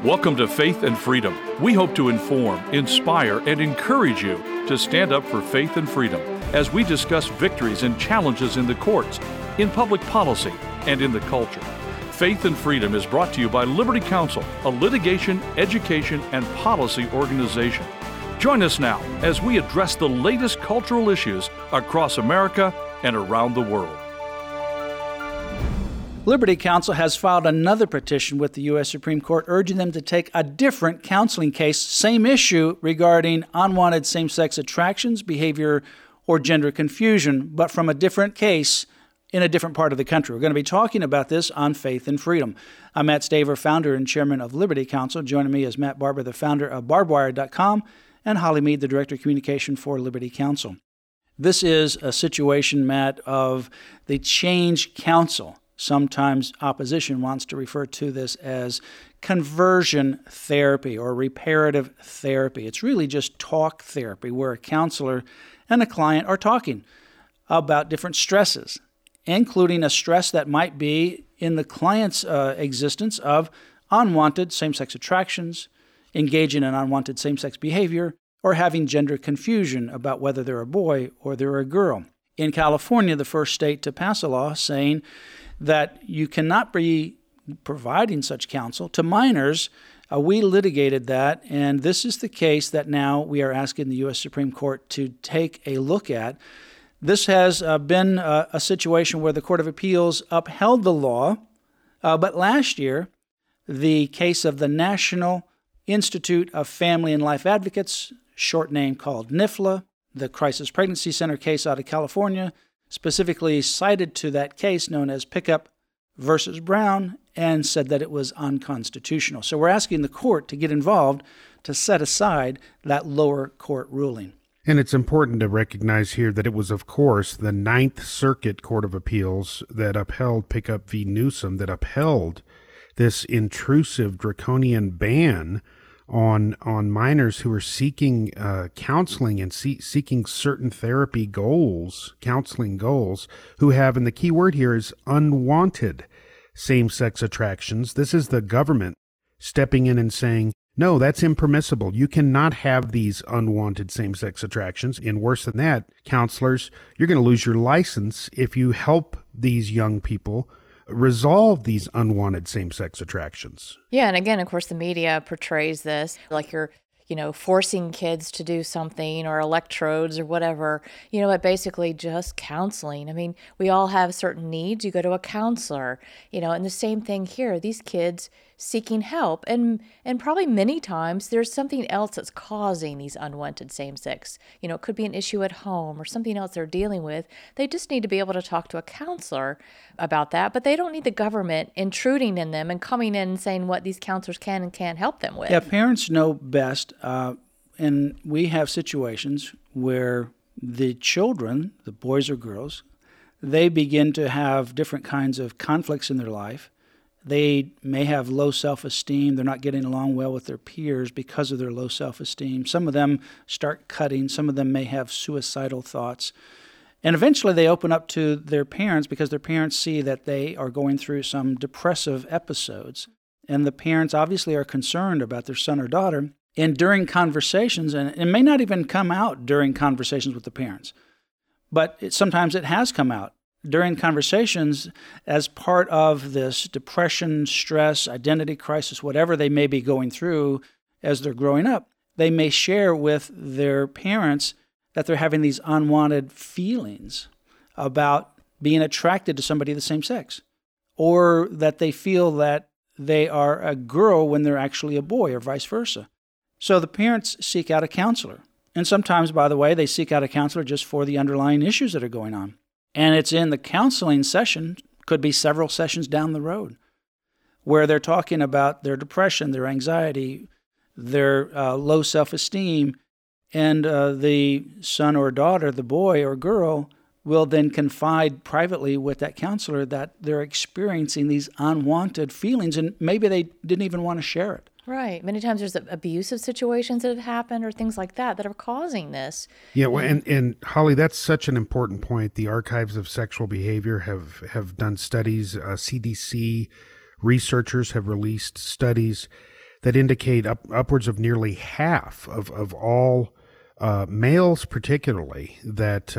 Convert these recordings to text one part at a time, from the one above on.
Welcome to Faith and Freedom. We hope to inform, inspire, and encourage you to stand up for faith and freedom as we discuss victories and challenges in the courts, in public policy, and in the culture. Faith and Freedom is brought to you by Liberty Counsel, a litigation, education, and policy organization. Join us now as we address the latest cultural issues across America and around the world. Liberty Counsel has filed another petition with the U.S. Supreme Court urging them to take a different counseling case, same issue regarding unwanted same-sex attractions, behavior, or gender confusion, but from a different case in a different part of the country. We're going to be talking about this on Faith and Freedom. I'm Matt Staver, founder and chairman of Liberty Counsel. Joining me is Matt Barber, the founder of barbedwire.com, and Holly Mead, the director of communication for Liberty Counsel. This is a situation, Matt, of the change counsel. Sometimes opposition wants to refer to this as conversion therapy or reparative therapy. It's really just talk therapy where a counselor and a client are talking about different stresses, including a stress that might be in the client's existence of unwanted same-sex attractions, engaging in unwanted same-sex behavior, or having gender confusion about whether they're a boy or they're a girl. In California, the first state to pass a law saying that you cannot be providing such counsel to minors. We litigated that, and this is the case that now we are asking the U.S. Supreme Court to take a look at. This has been a situation where the Court of Appeals upheld the law, but last year, the case of the National Institute of Family and Life Advocates, short name called NIFLA, the Crisis Pregnancy Center case out of California, specifically cited to that case known as Pickup versus Brown and said that it was unconstitutional. So we're asking the court to get involved to set aside that lower court ruling. And it's important to recognize here that it was, of course, the Ninth Circuit Court of Appeals that upheld Pickup v. Newsom, that upheld this intrusive draconian ban on minors who are seeking counseling and seeking certain therapy goals, counseling goals, who have, and the key word here is unwanted same-sex attractions. This is the government stepping in and saying, no, that's impermissible. You cannot have these unwanted same-sex attractions. And worse than that, counselors, you're going to lose your license if you help these young people resolve these unwanted same-sex attractions. Yeah, and again, of course, the media portrays this like you're, forcing kids to do something or electrodes or whatever, but basically just counseling. I mean, we all have certain needs. You go to a counselor, and the same thing here. These kids seeking help, and probably many times there's something else that's causing these unwanted same-sex. It could be an issue at home or something else they're dealing with. They just need to be able to talk to a counselor about that, but they don't need the government intruding in them and coming in and saying what these counselors can and can't help them with. Yeah, parents know best, and we have situations where the children, the boys or girls, they begin to have different kinds of conflicts in their life. They may have low self-esteem. They're not getting along well with their peers because of their low self-esteem. Some of them start cutting. Some of them may have suicidal thoughts. And eventually they open up to their parents because their parents see that they are going through some depressive episodes. And the parents obviously are concerned about their son or daughter. And during conversations, and it may not even come out during conversations with the parents, but sometimes it has come out during conversations as part of this depression, stress, identity crisis, whatever they may be going through as they're growing up. They may share with their parents that they're having these unwanted feelings about being attracted to somebody of the same sex, or that they feel that they are a girl when they're actually a boy, or vice versa. So the parents seek out a counselor. And sometimes, by the way, they seek out a counselor just for the underlying issues that are going on. And it's in the counseling session, could be several sessions down the road, where they're talking about their depression, their anxiety, their low self-esteem, and the son or daughter, the boy or girl, will then confide privately with that counselor that they're experiencing these unwanted feelings, and maybe they didn't even want to share it. Right. Many times there's abusive situations that have happened or things like that are causing this. Yeah, well, and Holly, that's such an important point. The Archives of Sexual Behavior have done studies. CDC researchers have released studies that indicate upwards of nearly half of all males, particularly, that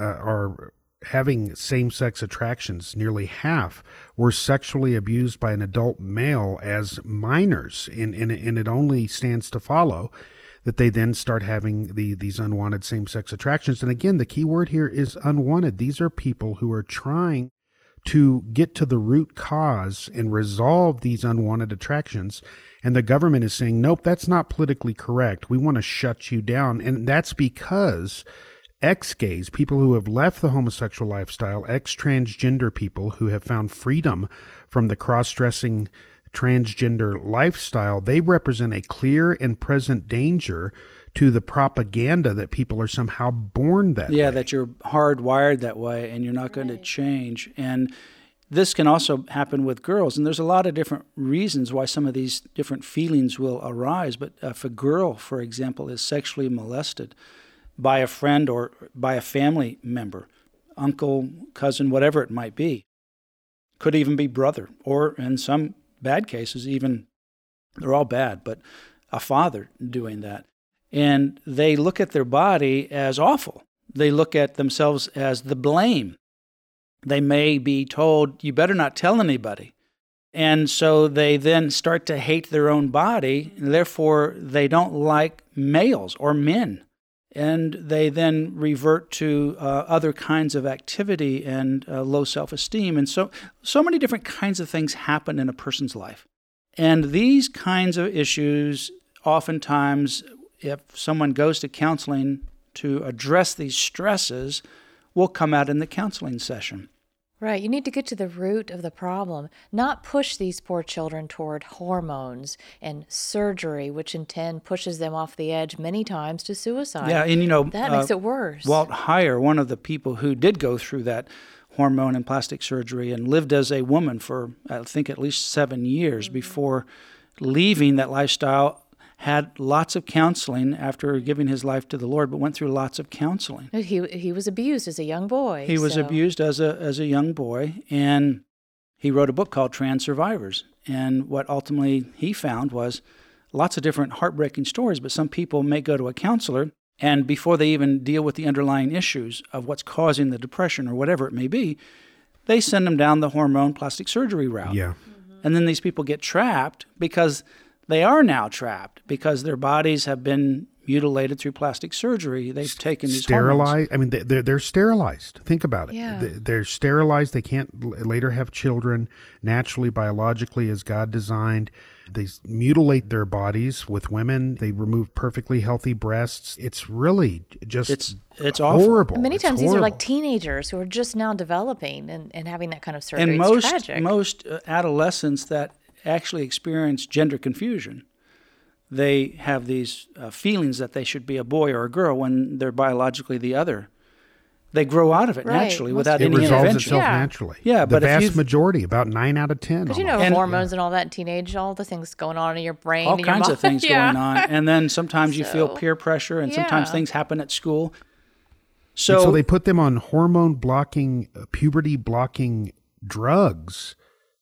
are having same-sex attractions, nearly half were sexually abused by an adult male as minors, and it only stands to follow that they then start having these unwanted same-sex attractions. And again, the key word here is unwanted. These are people who are trying to get to the root cause and resolve these unwanted attractions. And the government is saying, nope, that's not politically correct. We want to shut you down. And that's because ex-gays, people who have left the homosexual lifestyle, ex-transgender people who have found freedom from the cross-dressing transgender lifestyle, they represent a clear and present danger to the propaganda that people are somehow born that way. Yeah, that you're hardwired that way and you're not going to change. And this can also happen with girls. And there's a lot of different reasons why some of these different feelings will arise. But if a girl, for example, is sexually molested by a friend or by a family member, uncle, cousin, whatever it might be, could even be brother, or in some bad cases, even, they're all bad, but a father doing that. And they look at their body as awful. They look at themselves as the blame. They may be told, you better not tell anybody. And so they then start to hate their own body, and therefore they don't like males or men. And they then revert to other kinds of activity and low self-esteem. And so many different kinds of things happen in a person's life. And these kinds of issues, oftentimes, if someone goes to counseling to address these stresses, will come out in the counseling session. Right. You need to get to the root of the problem, not push these poor children toward hormones and surgery, which in turn pushes them off the edge many times to suicide. Yeah, and that makes it worse. Walt Heyer, one of the people who did go through that hormone and plastic surgery and lived as a woman for, I think, at least 7 years before leaving that lifestyle, had lots of counseling after giving his life to the Lord, but went through lots of counseling. He was abused as a young boy. He was abused as a young boy, and he wrote a book called Trans Survivors. And what ultimately he found was lots of different heartbreaking stories, but some people may go to a counselor, and before they even deal with the underlying issues of what's causing the depression or whatever it may be, they send them down the hormone plastic surgery route. Yeah. Mm-hmm. And then these people get trapped because they are now trapped because their bodies have been mutilated through plastic surgery. They've taken these sterilized. I mean, they're sterilized. Think about it. Yeah. They're sterilized. They can't later have children naturally, biologically, as God designed. They mutilate their bodies with women. They remove perfectly healthy breasts. It's really just it's horrible. Awful. Many times it's these horrible. are like teenagers who are just now developing and having that kind of surgery. And it's tragic. most adolescents that actually experience gender confusion, they have these feelings that they should be a boy or a girl when they're biologically the other. They grow out of it naturally without any intervention. It resolves itself naturally. Yeah, the but vast majority, about 9 out of 10. Because hormones and all that in teenage, all the things going on in your brain, all and kinds your of things going on, and then sometimes you feel So, peer pressure, and sometimes things happen at school. And so they put them on hormone-blocking, puberty-blocking drugs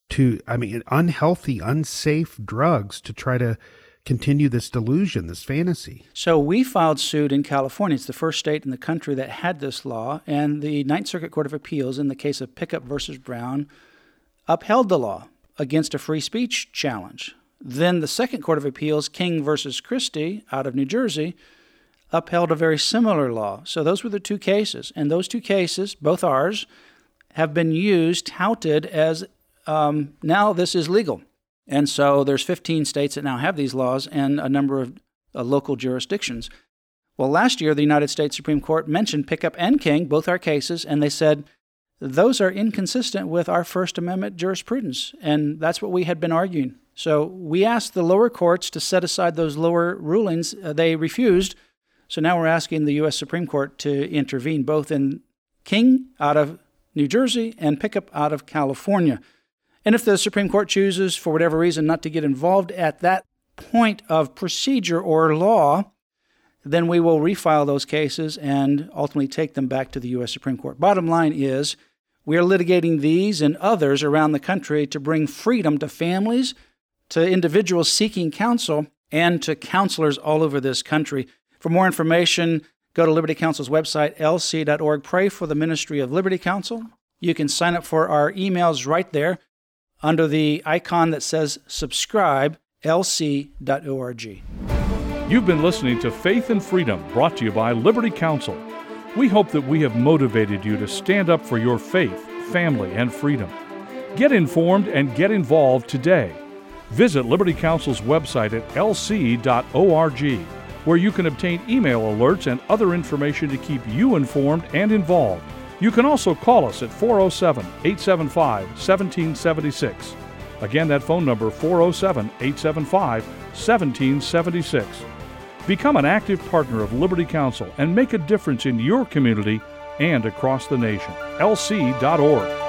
unhealthy, unsafe drugs to try to continue this delusion, this fantasy. So we filed suit in California. It's the first state in the country that had this law, and the Ninth Circuit Court of Appeals, in the case of Pickup versus Brown, upheld the law against a free speech challenge. Then the Second Court of Appeals, King versus Christie, out of New Jersey, upheld a very similar law. So those were the two cases, and those two cases, both ours, have been used, touted as now this is legal. And so there's 15 states that now have these laws and a number of local jurisdictions. Well, last year, the United States Supreme Court mentioned Pickup and King, both our cases, and they said those are inconsistent with our First Amendment jurisprudence. And that's what we had been arguing. So we asked the lower courts to set aside those lower rulings. They refused. So now we're asking the U.S. Supreme Court to intervene, both in King out of New Jersey and Pickup out of California. And if the Supreme Court chooses, for whatever reason, not to get involved at that point of procedure or law, then we will refile those cases and ultimately take them back to the U.S. Supreme Court. Bottom line is, we are litigating these and others around the country to bring freedom to families, to individuals seeking counsel and to counselors all over this country. For more information, go to Liberty Counsel's website, lc.org. Pray for the ministry of Liberty Counsel. You can sign up for our emails right there under the icon that says subscribe, lc.org. You've been listening to Faith and Freedom, brought to you by Liberty Counsel. We hope that we have motivated you to stand up for your faith, family, and freedom. Get informed and get involved today. Visit Liberty Counsel's website at lc.org, where you can obtain email alerts and other information to keep you informed and involved. You can also call us at 407-875-1776. Again, that phone number, 407-875-1776. Become an active partner of Liberty Counsel and make a difference in your community and across the nation. lc.org.